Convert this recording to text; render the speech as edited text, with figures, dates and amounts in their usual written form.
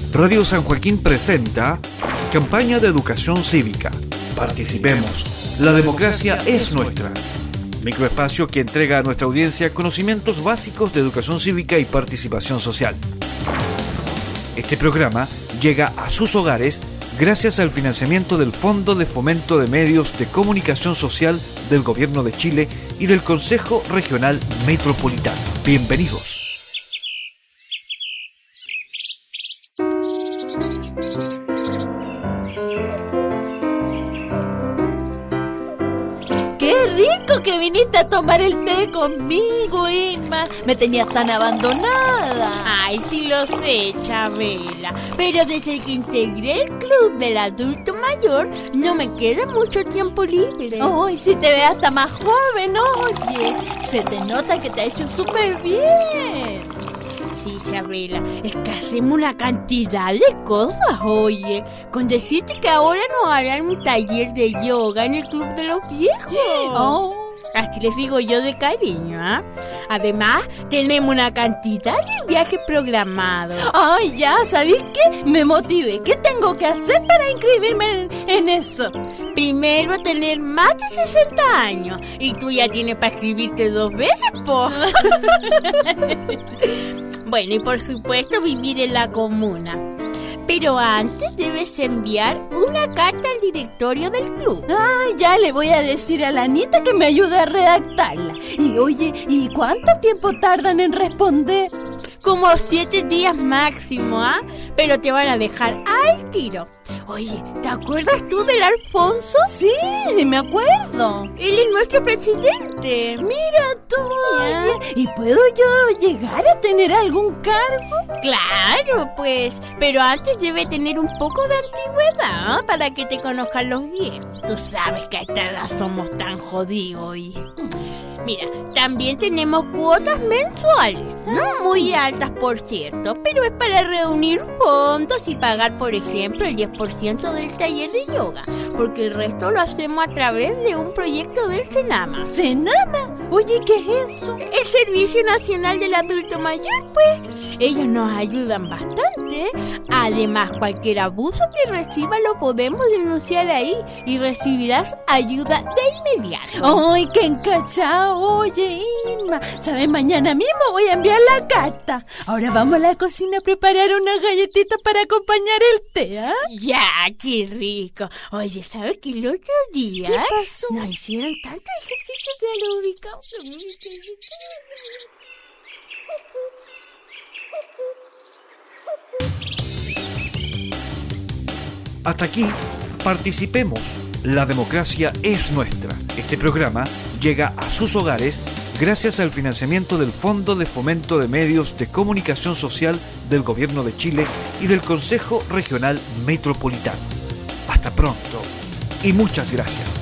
Radio San Joaquín presenta Campaña de Educación Cívica. Participemos. La democracia es nuestra. Microespacio que entrega a nuestra audiencia conocimientos básicos de educación cívica y participación social. Este programa llega a sus hogares gracias al financiamiento del Fondo de Fomento de Medios de Comunicación Social del Gobierno de Chile y del Consejo Regional Metropolitano. Bienvenidos. Que viniste a tomar el té conmigo, Irma. Me tenías tan abandonada. Ay, sí lo sé, Chabela. Pero desde que integré el club del adulto mayor, no me queda mucho tiempo libre. Ay, si te ves hasta más joven, oye. Se te nota que te ha hecho súper bien. Sí, Chabela, es que hacemos una cantidad de cosas, oye. Con decirte que ahora nos harán un taller de yoga en el Club de los Viejos. Oh. Así les digo yo de cariño, ¿eh? Además, tenemos una cantidad de viajes programados. Ay, ya, ¿sabéis qué? Me motivé. ¿Qué tengo que hacer para inscribirme en eso? Primero, tener más de 60 años. Y tú ya tienes para inscribirte 2 veces, po. Bueno, y por supuesto, vivir en la comuna. Pero antes debes enviar una carta al directorio del club. Ay, ya le voy a decir a la Anita que me ayude a redactarla. Y oye, ¿y cuánto tiempo tardan en responder? Como 7 días máximo, ¿ah? Pero te van a dejar al tiro. Oye, ¿te acuerdas tú del Alfonso? Sí, me acuerdo. Él es nuestro presidente. Mira tú. Oye, ¿y puedo yo llegar a tener algún cargo? Claro, pues. Pero antes debe tener un poco de antigüedad, ¿eh? Para que te conozcan los viejos. Tú sabes que a esta edad somos tan jodidos. Mira, también tenemos cuotas mensuales. No muy altas, por cierto, pero es para reunir fondos y pagar, por ejemplo, el 10% del taller de yoga, porque el resto lo hacemos a través de un proyecto del Senama. ¿Senama? Oye, ¿qué es eso? El Servicio Nacional del Adulto Mayor, pues. Ellos nos ayudan bastante. Además, cualquier abuso que reciba lo podemos denunciar ahí y recibirás ayuda de inmediato. ¡Ay, qué encachado! Oye, Irma, ¿sabes? Mañana mismo voy a enviar la carta. Ahora vamos a la cocina a preparar unas galletitas para acompañar el té, ¿ah? Ya, qué rico. Oye, ¿sabes que el otro día... ¿Qué pasó? Nos hicieron tanto ejercicio de aeróbica. Hasta aquí, participemos. La democracia es nuestra. Este programa llega a sus hogares gracias al financiamiento del Fondo de Fomento de Medios de Comunicación Social del Gobierno de Chile y del Consejo Regional Metropolitano. Hasta pronto y muchas gracias.